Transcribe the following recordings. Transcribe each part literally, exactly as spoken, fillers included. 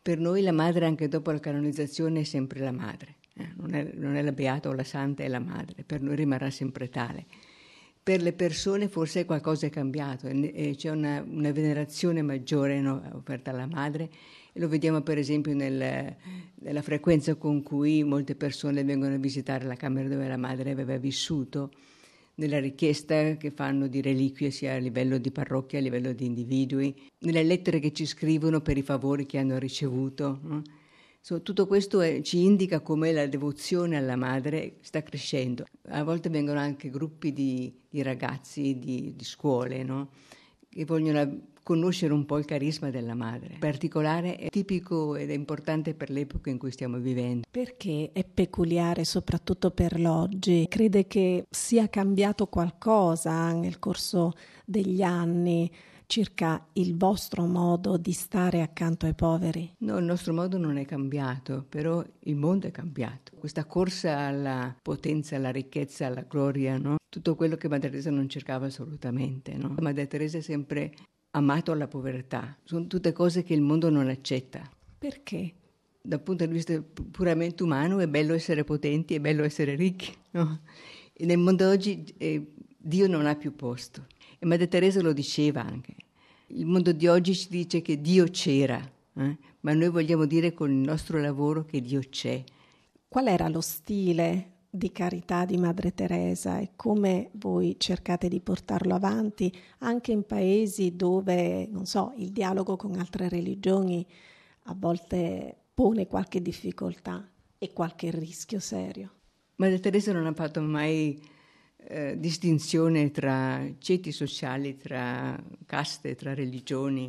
Per noi la madre, anche dopo la canonizzazione, è sempre la madre. Eh, non, è, non è la beata o la santa, è la madre. Per noi rimarrà sempre tale. Per le persone forse qualcosa è cambiato e, e c'è una, una venerazione maggiore, no, offerta alla madre. E lo vediamo per esempio nel, nella frequenza con cui molte persone vengono a visitare la camera dove la madre aveva vissuto, nella richiesta che fanno di reliquie sia a livello di parrocchia, a livello di individui, nelle lettere che ci scrivono per i favori che hanno ricevuto. No? So, tutto questo è, ci indica come la devozione alla madre sta crescendo. A volte vengono anche gruppi di, di ragazzi di, di scuole, no? Che vogliono conoscere un po' il carisma della madre. In particolare è tipico ed è importante per l'epoca in cui stiamo vivendo. Perché è peculiare soprattutto per l'oggi? Crede che sia cambiato qualcosa nel corso degli anni circa il vostro modo di stare accanto ai poveri? No, il nostro modo non è cambiato, però il mondo è cambiato. Questa corsa alla potenza, alla ricchezza, alla gloria, no? Tutto quello che Madre Teresa non cercava assolutamente, no? Madre Teresa è sempre amato la povertà. Sono tutte cose che il mondo non accetta. Perché? Dal punto di vista puramente umano è bello essere potenti, è bello essere ricchi, no? E nel mondo oggi eh, Dio non ha più posto. E Madre Teresa lo diceva anche. Il mondo di oggi ci dice che Dio c'era, eh? Ma noi vogliamo dire con il nostro lavoro che Dio c'è. Qual era lo stile di carità di Madre Teresa e come voi cercate di portarlo avanti anche in paesi dove, non so, il dialogo con altre religioni a volte pone qualche difficoltà e qualche rischio serio? Madre Teresa non ha fatto mai eh, distinzione tra ceti sociali, tra caste, tra religioni,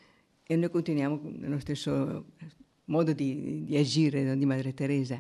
e noi continuiamo nello stesso modo di, di agire, no, di Madre Teresa.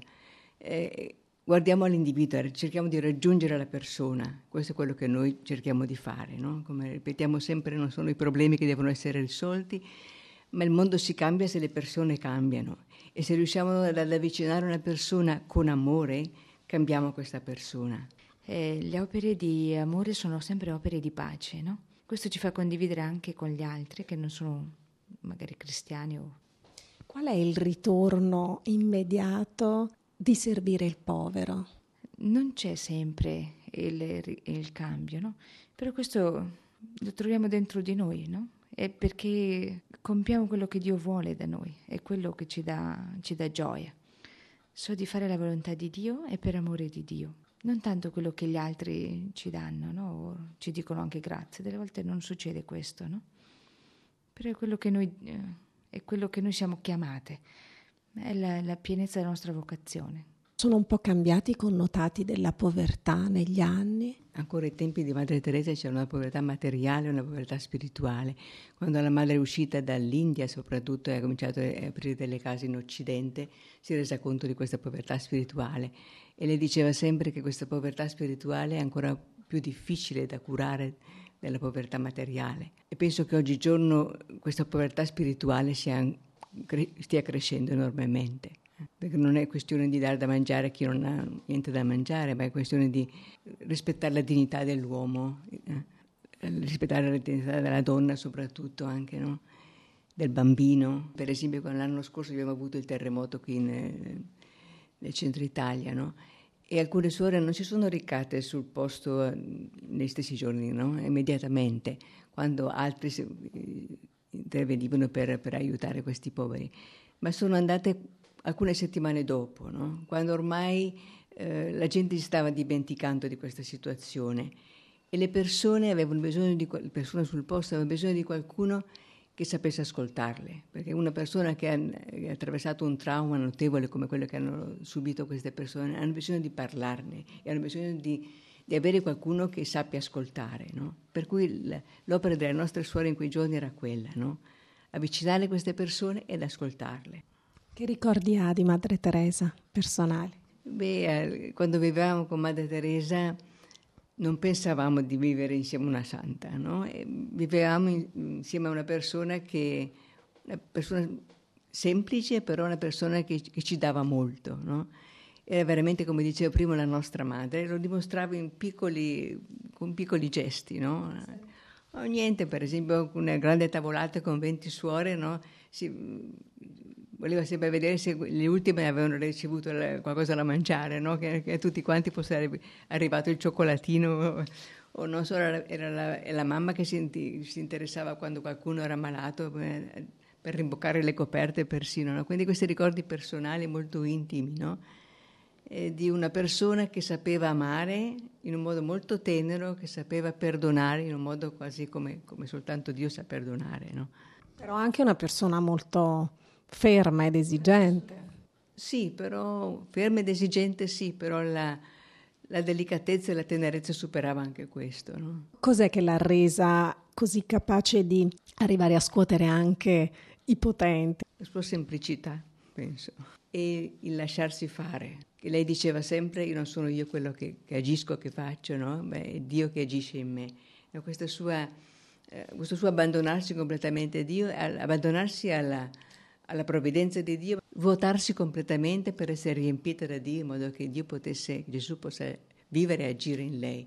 Eh, guardiamo all'individuo, cerchiamo di raggiungere la persona, questo è quello che noi cerchiamo di fare, no? Come ripetiamo sempre, non sono i problemi che devono essere risolti, ma il mondo si cambia se le persone cambiano, e se riusciamo ad avvicinare una persona con amore, cambiamo questa persona. Eh, le opere di amore sono sempre opere di pace, no? Questo ci fa condividere anche con gli altri che non sono magari cristiani o... Qual è il ritorno immediato di servire il povero? Non c'è sempre il, il cambio, no? Però questo lo troviamo dentro di noi, no? È perché compiamo quello che Dio vuole da noi, è quello che ci dà, ci dà gioia. So di fare la volontà di Dio e per amore di Dio. Non tanto quello che gli altri ci danno, no? O ci dicono anche grazie. Delle volte non succede questo, no? Però è quello che noi, eh, è quello che noi siamo chiamate. È la, la pienezza della nostra vocazione. Sono un po' cambiati i connotati della povertà negli anni? Ancora ai tempi di Madre Teresa c'era una povertà materiale e una povertà spirituale. Quando la madre è uscita dall'India soprattutto e ha cominciato a aprire delle case in Occidente, si è resa conto di questa povertà spirituale e le diceva sempre che questa povertà spirituale è ancora più difficile da curare della povertà materiale. E penso che oggigiorno questa povertà spirituale sia, stia crescendo enormemente. Perché non è questione di dare da mangiare a chi non ha niente da mangiare, ma è questione di rispettare la dignità dell'uomo, eh? rispettare la dignità della donna soprattutto anche, no? Del bambino. Per esempio, quando l'anno scorso abbiamo avuto il terremoto qui nel, nel centro Italia, no? E alcune suore non si sono recate sul posto nei stessi giorni, no? Immediatamente, quando altri si, intervenivano per, per aiutare questi poveri, ma sono andate alcune settimane dopo, no? Quando ormai eh, la gente si stava dimenticando di questa situazione e le persone avevano bisogno di le persone sul posto avevano bisogno di qualcuno che sapesse ascoltarle, perché una persona che ha, che ha attraversato un trauma notevole come quello che hanno subito queste persone hanno bisogno di parlarne e hanno bisogno di, di avere qualcuno che sappia ascoltare, no? Per cui l'opera delle nostre suore in quei giorni era quella, no? Avvicinare queste persone ed ascoltarle. Che ricordi ha di Madre Teresa personali? Beh, quando vivevamo con Madre Teresa non pensavamo di vivere insieme a una santa, no? E vivevamo insieme a una persona che, una persona semplice, però una persona che, che ci dava molto, no? Era veramente, come dicevo prima, la nostra madre, lo dimostrava in piccoli, con piccoli gesti, no? Oh, niente, per esempio, una grande tavolata con venti suore, no? Si, voleva sempre vedere se le ultime avevano ricevuto qualcosa da mangiare, no? che, che a tutti quanti fosse arrivato il cioccolatino, o non solo, era la, la mamma che si, si interessava quando qualcuno era malato per, per rimboccare le coperte persino, no? Quindi questi ricordi personali molto intimi, no? E di una persona che sapeva amare in un modo molto tenero, che sapeva perdonare in un modo quasi come, come soltanto Dio sa perdonare, no? Però anche una persona molto ferma ed esigente. Sì, però ferma ed esigente sì, però la, la delicatezza e la tenerezza superava anche questo, no? Cos'è che l'ha resa così capace di arrivare a scuotere anche i potenti? La sua semplicità, penso, e il lasciarsi fare. Che lei diceva sempre: io non sono io quello che, che agisco, che faccio, no? Beh, è Dio che agisce in me. E questa sua, eh, questo suo abbandonarsi completamente a Dio, abbandonarsi alla, alla provvidenza di Dio, vuotarsi completamente per essere riempita da Dio, in modo che Dio potesse, Gesù possa vivere e agire in lei.